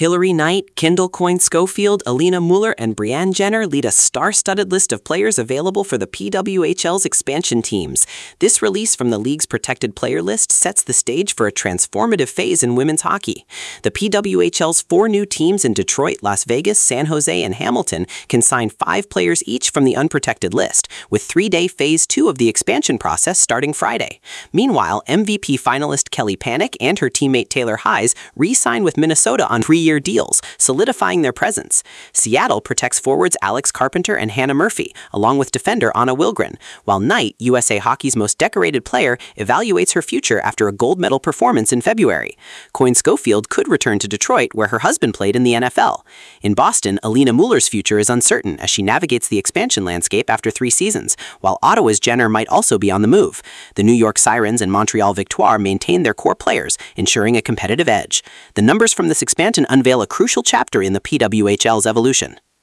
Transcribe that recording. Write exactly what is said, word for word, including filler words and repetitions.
Hilary Knight, Kendall Coyne Schofield, Alina Muller, and Brianne Jenner lead a star-studded list of players available for the P W H L's expansion teams. This release from the league's protected player list sets the stage for a transformative phase in women's hockey. The P W H L's four new teams in Detroit, Las Vegas, San Jose, and Hamilton can sign five players each from the unprotected list, with three-day Phase two of the expansion process starting Friday. Meanwhile, M V P finalist Kelly Panic and her teammate Taylor Hayes re-sign with Minnesota on three-year deals, solidifying their presence. Seattle protects forwards Alex Carpenter and Hannah Murphy, along with defender Anna Wilgren, while Knight, U S A Hockey's most decorated player, evaluates her future after a gold medal performance in February. Coyne Schofield could return to Detroit, where her husband played in the N F L. In Boston, Alina Muller's future is uncertain as she navigates the expansion landscape after three seasons, while Ottawa's Jenner might also be on the move. The New York Sirens and Montreal Victoire maintain their core players, ensuring a competitive edge. The numbers from this expansion unveil a crucial chapter in the P W H L's evolution.